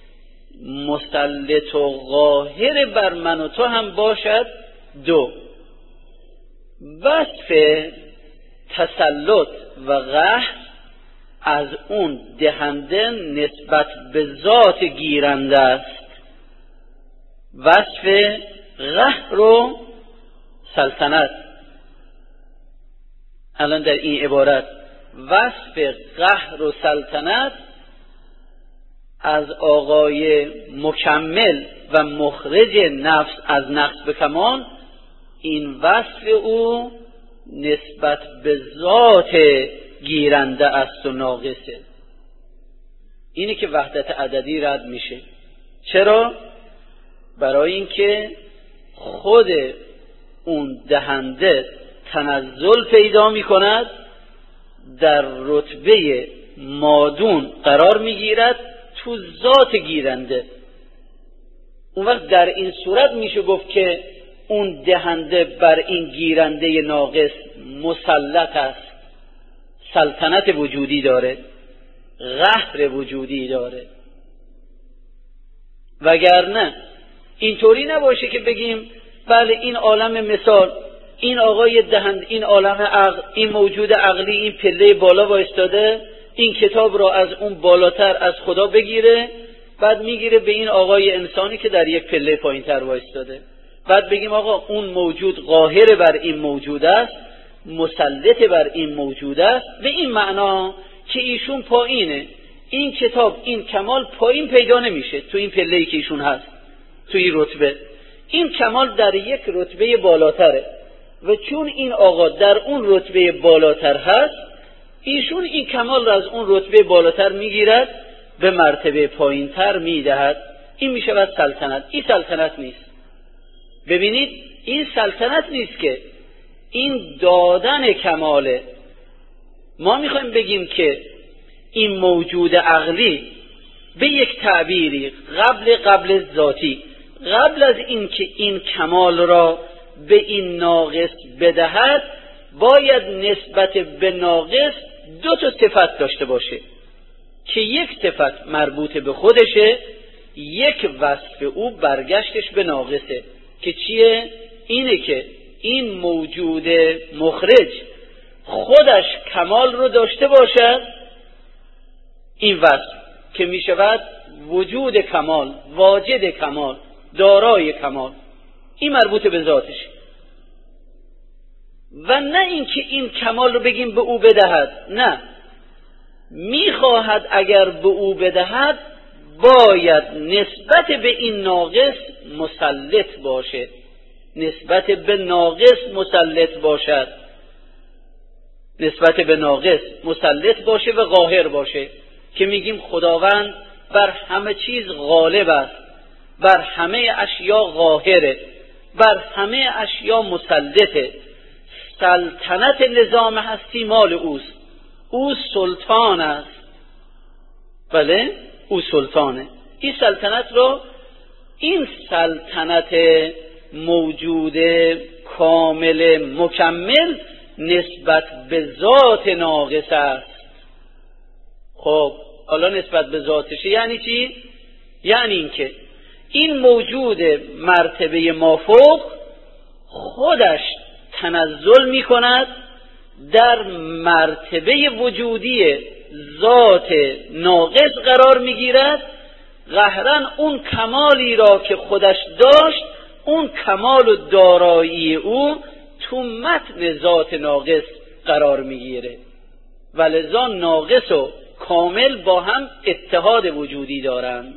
S1: مسلط و قاهر بر من و تو هم باشد، دو وصف تسلط و قهر از اون دهنده نسبت به ذات گیرنده است. وصف قهر و سلطنت الان در این عبارت وصف قهر و سلطنت از آقای مکمل و مخرج نفس از نقص به کمال، این وصف او نسبت به ذات گیرنده است و ناقصه. اینه که وحدت عددی رد میشه. چرا؟ برای اینکه خود اون دهنده تنزل پیدا میکند، در رتبه مادون قرار میگیرد تو ذات گیرنده. اون وقت در این صورت میشه گفت که اون دهنده بر این گیرنده ناقص مسلط است، سلطنت وجودی داره، قهر وجودی داره. وگرنه اینطوری نباشه که بگیم بله این عالم مثال، این آقای دهند، این عالم عقل، این موجود عقلی این پله بالا وایستاده، این کتاب را از اون بالاتر از خدا بگیره، بعد میگیره به این آقای انسانی که در یک پله پایینتر وایستاده. بعد بگیم آقا اون موجود قاهر بر این موجود است، مسلط بر این موجود است، به این معنا که ایشون پایینه، این کتاب این کمال پایین پیدا نمیشه تو این پله‌ای که ایشون هست، تو این رتبه. این کمال در یک رتبه بالاتره و چون این آقا در اون رتبه بالاتر هست، ایشون این کمال را از اون رتبه بالاتر میگیرد به مرتبه پایینتر میدهد. این میشود سلطنت. این سلطنت نیست. ببینید این سلطنت نیست، که این دادن کماله. ما میخوایم بگیم که این موجود عقلی به یک تعبیری قبل قبل ذاتی، قبل از این که این کمال را به این ناقص بدهد، باید نسبت به ناقص دو تا صفت داشته باشه که یک صفت مربوط به خودشه، یک وصف او برگشتش به ناقصه که چیه؟ اینه که این موجود مخرج خودش کمال رو داشته باشد، این وصف که می شود وجود کمال، واجد کمال، دارای کمال، این مربوط به ذاتش. و نه اینکه این کمال رو بگیم به او بدهد، نه، میخواهد اگر به او بدهد باید نسبت به این ناقص مسلط باشه، نسبت به ناقص مسلط باشد، نسبت به ناقص مسلط باشه و قاهر باشه، که میگیم خداوند بر همه چیز غالب است، بر همه اشیا قاهره، بر همه اشیا مسلطه، سلطنت نظام هستی مال اوست، او سلطان است. بله او سلطانه. این سلطنت رو، این سلطنت موجود کامل مکمل نسبت به ذات ناقص است. خب حالا نسبت به ذاتشه یعنی چی؟ یعنی این که این موجود مرتبه مافوق خودش تنزل می کند در مرتبه وجودی ذات ناقص قرار می گیرد، قهرن اون کمالی را که خودش داشت، اون کمال و دارایی او تو متن ذات ناقص قرار می گیره و لذا ناقص و کامل با هم اتحاد وجودی دارند،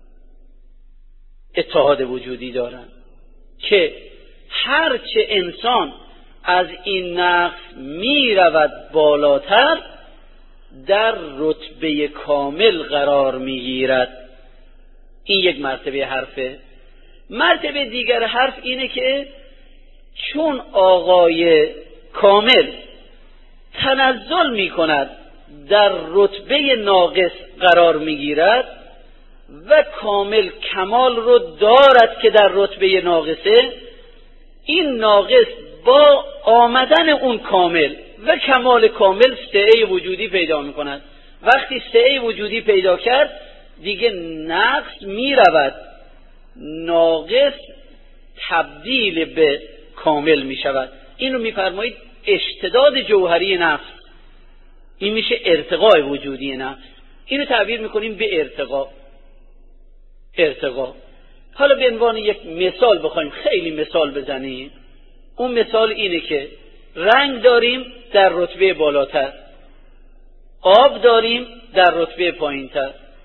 S1: اتحاد وجودی دارند که هرچه انسان از این نقص می رود بالاتر در رتبه کامل قرار می گیرد. این یک مرتبه حرفه. مرتبه دیگر حرف اینه که چون آقای کامل تنزل می کند در رتبه ناقص قرار می گیرد و کامل کمال رو دارد که در رتبه ناقصه، این ناقص با آمدن اون کامل و کمال کامل سعه وجودی پیدا می کند. وقتی سعه وجودی پیدا کرد دیگه نقص می رود، ناقص تبدیل به کامل می شود. اینو می فرمایید اشتداد جوهری نفس. این میشه ارتقاء وجودی نفس. اینو تعبیر میکنیم به ارتقاء. ارتقاء. حالا به عنوان یک مثال بخوایم خیلی مثال بزنیم، اون مثال اینه که رنگ داریم در رتبه بالاتر، آب داریم در رتبه پایینتر.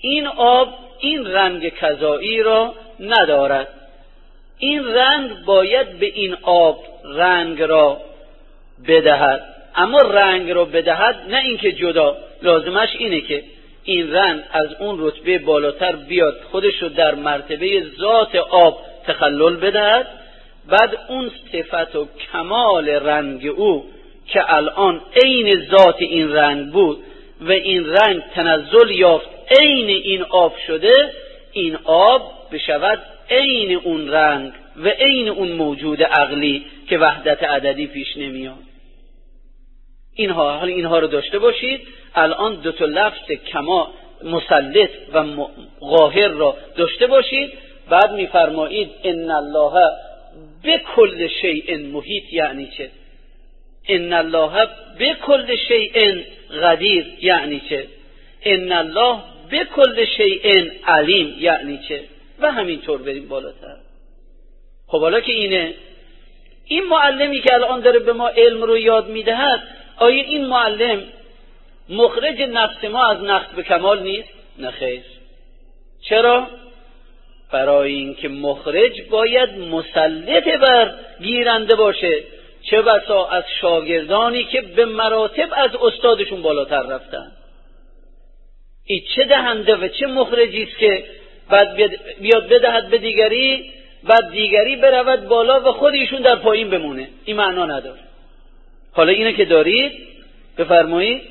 S1: این آب این رنگ کذایی را ندارد، این رنگ باید به این آب رنگ را بدهد. اما رنگ را بدهد نه اینکه جدا، لازمش اینه که این رنگ از اون رتبه بالاتر بیاد خودش رو در مرتبه ذات آب تخلل بدهد، بعد اون صفت و کمال رنگ او که الان عین ذات این رنگ بود و این رنگ تنزل یافت عین این آب شده، این آب بشود عین اون رنگ و عین اون موجود عقلی که وحدت عددی پیش نمیاد. اینها حالا اینها رو داشته باشید. الان دو تا لفظ کما مسلط و قاهر را داشته باشید. بعد میفرمایید ان الله بكل شیء محیط. یعنی چه؟ ان الله بكل شیء قدیر یعنی چه؟ ان الله بكل شیء علیم یعنی چه؟ و همینطور بریم بالاتر. خب حالا که اینه، این معلمی که الان داره به ما علم رو یاد میدهد، آیا این معلم مخرج نفس ما از نقص به کمال نیست؟ نه خیر. چرا؟ برای اینکه مخرج باید مسلط بر گیرنده باشه. چه بسا از شاگردانی که به مراتب از استادشون بالاتر رفتن. این چه دهنده و چه مخرجی است که بعد بیاد بدهد به دیگری، بعد دیگری برود بالا و خود ایشون در پایین بمونه. این معنا نداره. حالا اینه که دارید بفرمایید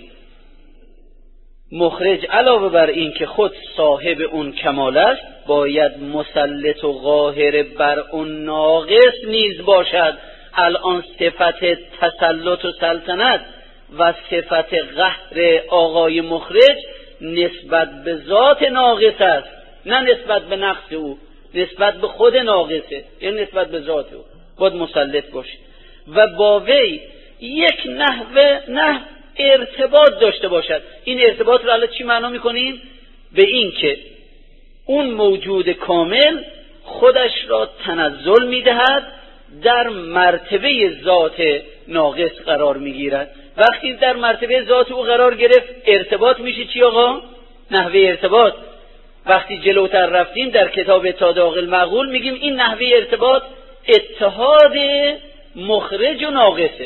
S1: مخرج علاوه بر این که خود صاحب اون کمال است، باید مسلط و قاهر بر اون ناقص نیز باشد. الان صفت تسلط و سلطنت و صفت قهر آقای مخرج نسبت به ذات ناقص است، نه نسبت به نقص او، نسبت به خود ناقصه، یعنی نسبت به ذات او باید مسلط باشه و با وی یک نحوه نه ارتباط داشته باشد. این ارتباط رو الان چی معنا میکنیم؟ به این که اون موجود کامل خودش را تنزل میدهد، در مرتبه ذات ناقص قرار میگیرد. وقتی در مرتبه ذات او قرار گرفت، ارتباط میشه چی آقا؟ نحوه ارتباط. وقتی جلوتر رفتیم در کتاب اتحاد عاقل معقول میگیم این نحوه ارتباط اتحاد مخرج و ناقصه.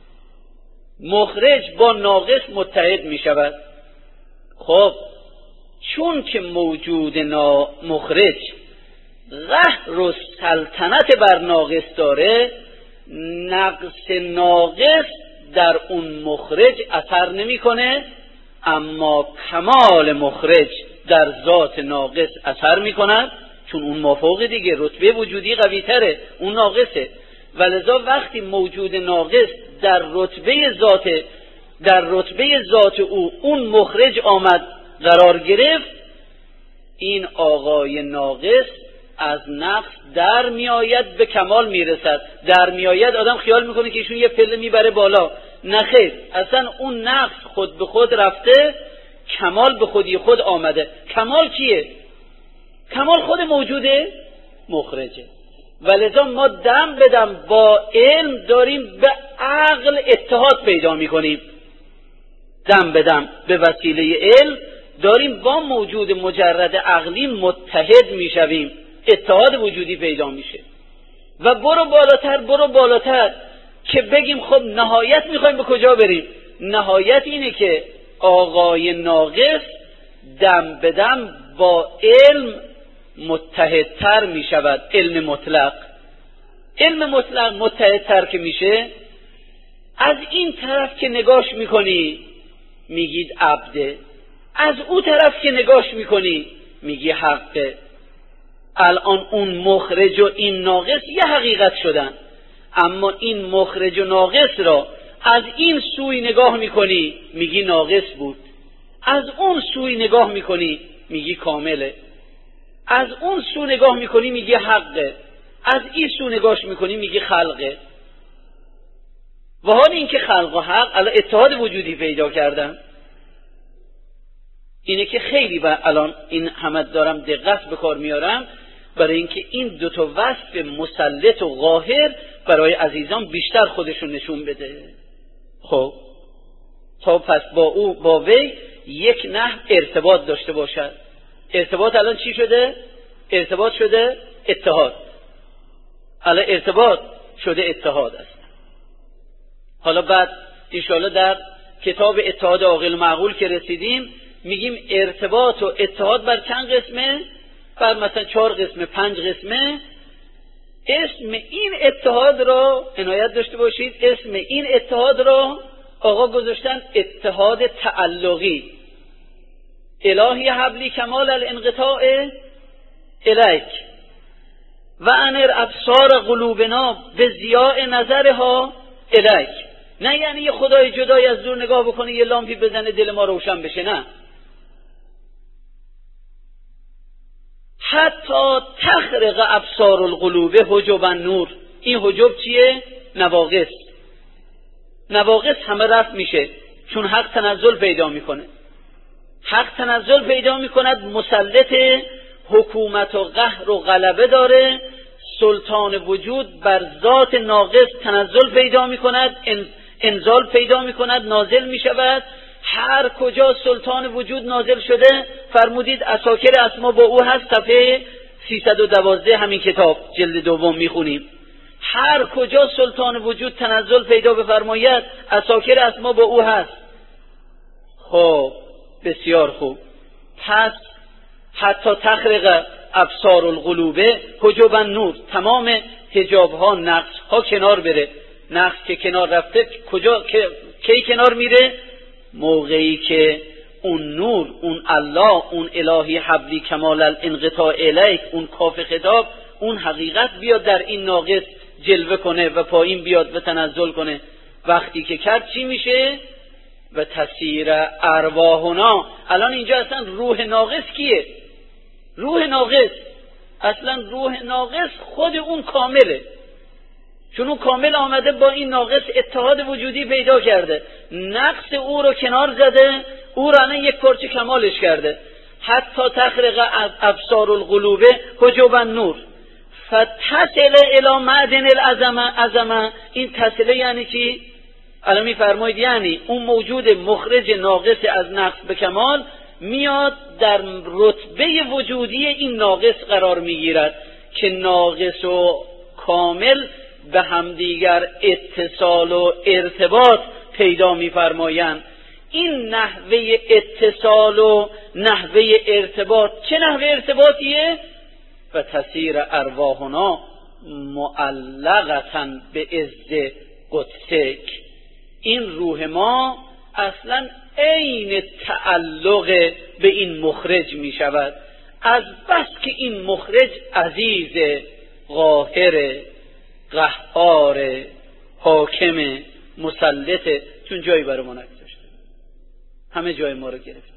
S1: مخرج با ناقص متحد میشود. خب چون که موجود مخرج قهر و سلطنت بر ناقص داره، نقص ناقص در اون مخرج اثر نمیکنه، اما کمال مخرج در ذات ناقص اثر میکند، چون اون مافوق دیگه، رتبه وجودی قوی تره، اون ناقصه. ولذا وقتی موجود ناقص در رتبه ذات در رتبه ذات او اون مخرج آمد قرار گرفت، این آقای ناقص از نقص در میآید به کمال میرسد. در میآید آدم خیال میکنه که ایشون یه پله میبره بالا. نه خیر، اصلا اون نقص خود به خود رفته، کمال به خودی خود آمده. کمال کیه؟ کمال خود موجوده مخرجه. ولذا ما دم بدم با علم داریم به عقل اتحاد پیدا میکنیم. دم بدم به وسیله علم داریم با موجود مجرد عقلی متحد میشویم، اتحاد وجودی پیدا میشه. و برو بالاتر برو بالاتر که بگیم خب نهایت میخوایم به کجا بریم؟ نهایت اینه که آقای ناقص دم بدم با علم متحدتر میشود. علم مطلق علم مطلق متحدتر که میشه، از این طرف که نگاش میکنی میگید عبده، از او طرف که نگاش میکنی میگی حقه. الان اون مخرج و این ناقص یه حقیقت شدن، اما این مخرج و ناقص را از این سوی نگاه میکنی میگی ناقص بود، از اون سوی نگاه میکنی میگی کامله، از اون سو نگاه میکنی میگی حقه، از این سو نگاش میکنی میگی خلقه. و حال این که خلق و حق الان اتحاد وجودی پیدا کردن. اینه که خیلی با الان این همه دارم دقت به کار میارم برای اینکه این دو تا وصف مسلط و قاهر برای عزیزان بیشتر خودشون نشون بده. خب تا پس با او با وی یک نحو ارتباط داشته باشد. ارتباط الان چی شده؟ ارتباط شده اتحاد. الان ارتباط شده اتحاد است. حالا بعد انشاءالله در کتاب اتحاد عاقل و معقول که رسیدیم میگیم ارتباط و اتحاد بر چند قسمه؟ بر مثلا چهار قسمه، پنج قسمه. اسم این اتحاد را عنایت داشته باشید، اسم این اتحاد را آقا گذاشتن اتحاد تعلقی. الهی حبلی کمال الانقطاع الیک و انر ابصار قلوبنا به ضیاء نظرها الیک. نه یعنی یه خدای جدای از دور نگاه بکنه یه لامپی بزنه دل ما روشن بشه، نه. حتی تخرق ابصار القلوب حجب النور. این حجب چیه؟ نواقص. نواقص همه رفع میشه چون حق تنزل پیدا میکنه. حق تنزل پیدا میکند، مسلط حکومت و قهر و غلبه داره. سلطان وجود بر ذات ناقص تنزل پیدا میکند، انزال پیدا میکند، نازل میشود. هر کجا سلطان وجود نازل شده، فرمودید اساکر اسما با او هست. صفحه سیصد و دوازده همین کتاب جلد دوم میخونیم. هر کجا سلطان وجود تنزل پیدا بفرماید، اساکر اسما با او هست. خب بسیار خوب. پس حتی تخرق ابصار القلوب حجب النور، تمام حجاب ها، نقص ها کنار بره. نقص که کنار رفته کجا کی کنار میره؟ موقعی که اون نور، اون الله، اون الهی حبلی کمال الانقطاع الیک، اون کاف خطاب، اون حقیقت بیاد در این ناقص جلوه کنه و پایین بیاد و تنزل کنه. وقتی که کرد چی میشه؟ و تسیر ارواحنا. الان اینجا اصلا روح ناقص کیه؟ روح ناقص اصلا روح ناقص خود اون کامله، چون اون کامل آمده با این ناقص اتحاد وجودی پیدا کرده، نقص او رو کنار زده، او را الان یک پارچه کمالش کرده. حتی تخرق ابصار القلوب حجب النور فتصل الی معدن العظمه. عظمه این تصله یعنی چی؟ الان میفرمایید یعنی اون موجود مخرج ناقص از نقص به کمال میاد در رتبه وجودی این ناقص قرار میگیرد که ناقص و کامل به همدیگر اتصال و ارتباط پیدا میفرمایند. این نحوه اتصال و نحوه ارتباط چه نحوه ارتباطیه؟ و تسیر ارواحنا معلقتاً به عز قدسک. این روح ما اصلا عین تعلق به این مخرج می شود، از بس که این مخرج عزیز، قاهر، قهار، حاکم، مسلط، چون جایی برای ما نگذاشته، همه جای ما رو گرفته.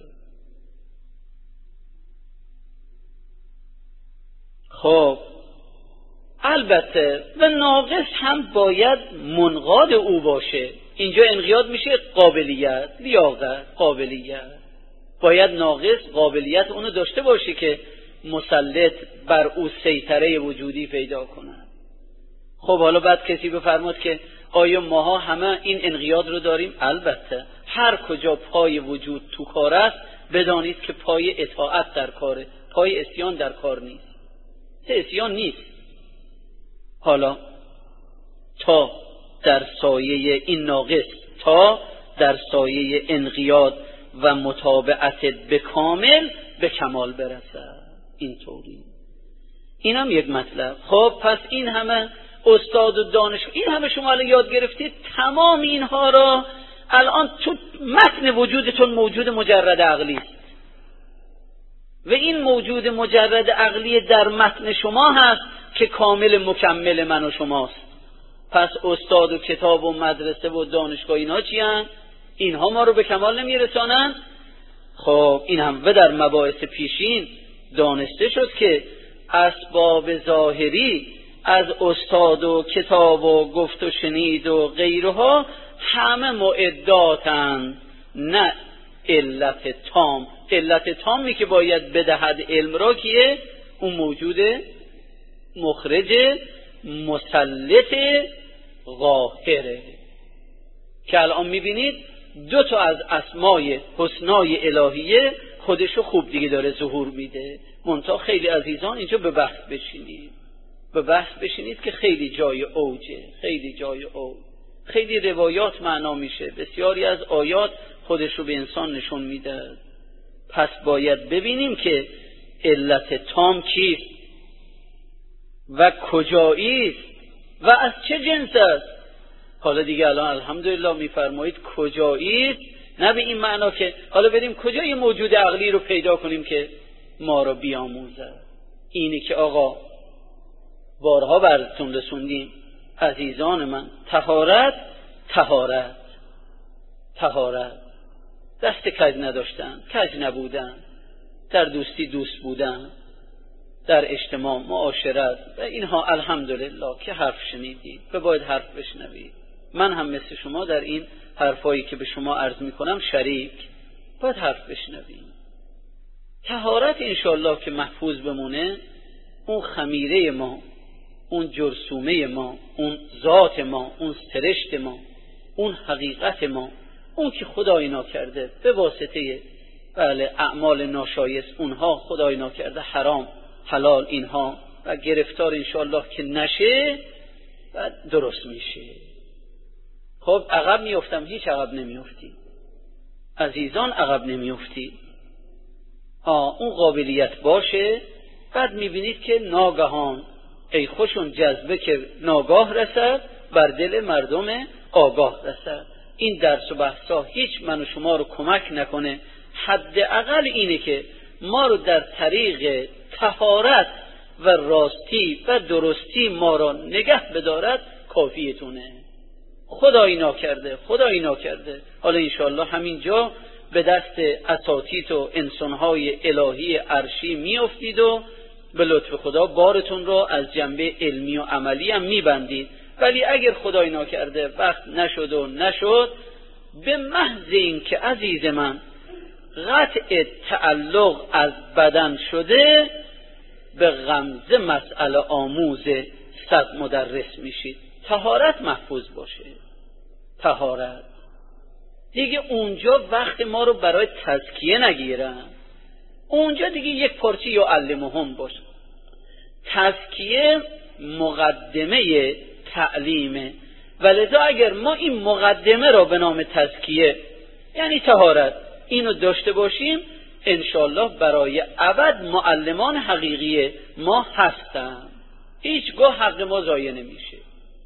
S1: خب البته و ناقص هم باید منقاد او باشه. اینجا انقیاد میشه قابلیت، لیاقت، قابلیت. باید ناقص قابلیت اونو داشته باشه که مسلط بر او سیطره وجودی پیدا کنه. خب حالا بعد کسی بفرماد که آیا ماها همه این انقیاد رو داریم؟ البته هر کجا پای وجود تو کار است بدانید که پای اطاعت در کاره، پای عصیان در کار نیست. عصیان نیست. حالا تا در سایه این ناقص، تا در سایه انقیاد و متابعت به کامل به کمال برسد. اینطوری. این هم یک مطلب. خب پس این همه استاد و دانشجو، این همه شما الان یاد گرفتید، تمام اینها را الان تو متن وجودتون موجود مجرد عقلی است و این موجود مجرد عقلی در متن شما هست که کامل مکمل من و شماست. پس استاد و کتاب و مدرسه و دانشگاه اینها چی هست؟ اینها ما رو به کمال نمیرسانند. خب این هم و در مباحث پیشین دانسته شد که اسباب ظاهری از استاد و کتاب و گفت و شنید و غیرها همه معداتند، نه علت تام. علت تامی که باید بدهد علم را کیه؟ اون موجود مخرج مسلط قاهره که الان میبینید دو تا از اسمای حسنای الهیه خودشو خوب دیگه داره ظهور میده. منتها خیلی عزیزان اینجا به بحث بشینید، به بحث بشینید که خیلی جای اوجه، خیلی جای اوج، خیلی روایات معنا میشه، بسیاری از آیات خودشو به انسان نشون میده. پس باید ببینیم که علت تام چیست و کجاییست و از چه جنس است. حالا دیگه الان الحمدلله میفرمایید کجاییست، نه به این معنا که حالا بریم کجا یه موجود عقلی رو پیدا کنیم که ما رو بیاموزه. اینی که آقا بارها براتون رسوندیم عزیزان من، طهارت طهارت طهارت دست کج نداشتن، کج نبودن، در دوستی دوست بودن، در اجتماع معاشرت و اینها الحمدلله که حرف شنیدید و باید حرف بشنوید. من هم مثل شما در این حرفایی که به شما عرض میکنم شریک، باید حرف بشنوید. طهارت انشاءالله که محفوظ بمونه، اون خمیره ما، اون جرثومه ما، اون ذات ما، اون سرشت ما، اون حقیقت ما، اون که خدای ناکرده به واسطه بله اعمال ناشایست اونها خدای ناکرده حرام حلال اینها و گرفتار انشاءالله که نشه و درست میشه. خب عقب میافتم؟ هیچ عقب نمیافتی عزیزان، عقب نمیافتی. آه اون قابلیت باشه، بعد میبینید که ناگهان ای خوشون جذبه که ناگاه رسد بر دل مردم آگاه رسد. این درس و بحثا هیچ من و شما رو کمک نکنه، حداقل اینه که ما رو در طریق طهارت و راستی و درستی ما را نگه بدارد کافیتونه. خدایی ناکرده خدایی ناکرده حالا انشاءالله همینجا به دست اساتید و انسانهای الهی عرشی میافتید و به لطف خدا بارتون را از جنبه علمی و عملی هم میبندید. ولی اگر خدای ناکرده وقت نشد و نشد، به محض این که عزیز من قطع تعلق از بدن شده، به غمزه مسئله آموز صد مدرس میشید. طهارت محفوظ باشه، طهارت دیگه اونجا وقت ما رو برای تزکیه نگیرن، اونجا دیگه یک پارچه یا علمهم باشه. تزکیه مقدمه تعلیمه، ولذا اگر ما این مقدمه را به نام تزکیه یعنی طهارت اینو داشته باشیم، انشالله برای ابد معلمان حقیقی ما هستن. هیچگاه حق ما ضایع نمیشه،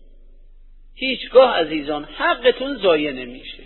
S1: هیچگاه عزیزان حقتون ضایع نمیشه.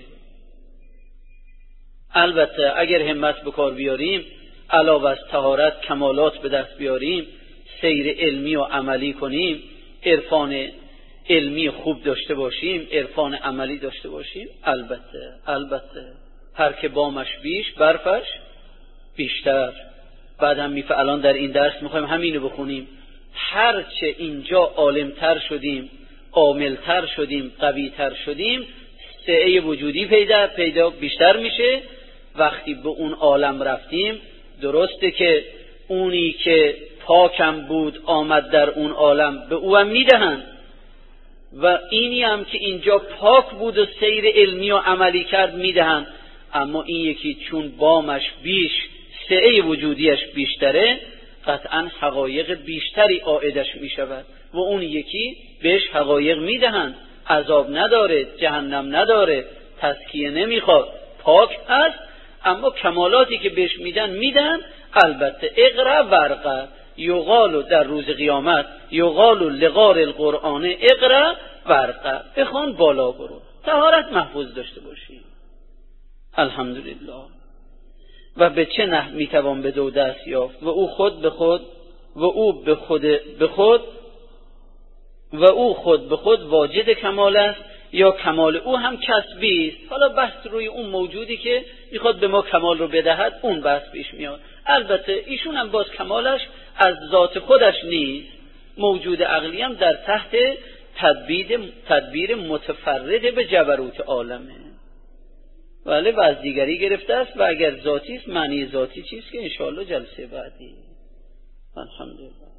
S1: البته اگر همت به کار بیاریم، علاوه از طهارت کمالات به دست بیاریم، سیر علمی و عملی کنیم، عرفان علمی خوب داشته باشیم، عرفان عملی داشته باشیم، البته البته هر که بامش بیش برفش بیشتر. بعد هم میفه الان در این درس میخوایم همینو بخونیم، هرچه اینجا عالمتر شدیم، عاملتر شدیم، قویتر شدیم، سعه وجودی پیدا پیدا بیشتر میشه. وقتی به اون عالم رفتیم، درسته که اونی که پاکم بود آمد در اون عالم به او هم میدهند، و اینی هم که اینجا پاک بود و سیر علمی و عملی کرد میدهند، اما این یکی چون بامش بیش، سعه وجودیش بیشتره، قطعا حقایق بیشتری عائدش میشود و اون یکی بهش حقایق میدهند، عذاب نداره، جهنم نداره، تزکیه نمیخواد، پاک هست، اما کمالاتی که بهش میدن میدن. البته اقرا ورقه یقالو در روز قیامت یقالو لغار القرآن اقرا ورقه، بخوان بالا برو، طهارت محفوظ داشته باشی. الحمدلله. و به چه نحو میتوان به دو دست یافت؟ و او خود به خود و او به خود به خود و او خود به خود واجد کمال است یا کمال او هم کسبی است. حالا بحث روی اون موجودی که میخواد به ما کمال رو بدهد، اون بحث پیش میاد. البته ایشون هم باز کمالش از ذات خودش نیست، موجود عقلی هم در تحت تدبیر تدبیر متفرد به جبروت عالمه، ولی و از دیگری گرفته است. و اگر ذاتی است، معنی ذاتی چیست که انشاءالله جلسه بعدی. الحمدلله.